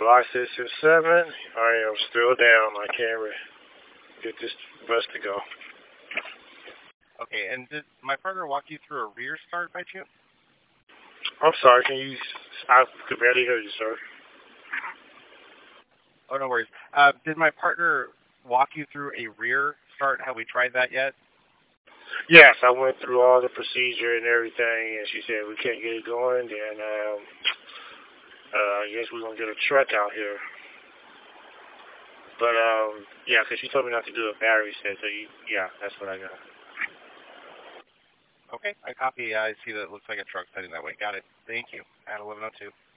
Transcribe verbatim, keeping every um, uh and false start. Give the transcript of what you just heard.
Block six or seven. I am still down. I can't re- get this bus to go. Okay, and did my partner walk you through a rear start by chance? I'm sorry. Can you? I could barely hear you, sir. Oh, no worries. Uh, did my partner walk you through a rear start? Have we tried that yet? Yes, I went through all the procedure and everything, and she said we can't get it going. Then um, uh, I guess we're gonna get a truck out here. But um, yeah, 'cause she told me not to do a battery set. So you, yeah, that's what I got. Okay, I copy. I see that it looks like a truck's heading that way. Got it. Thank you. At eleven oh two.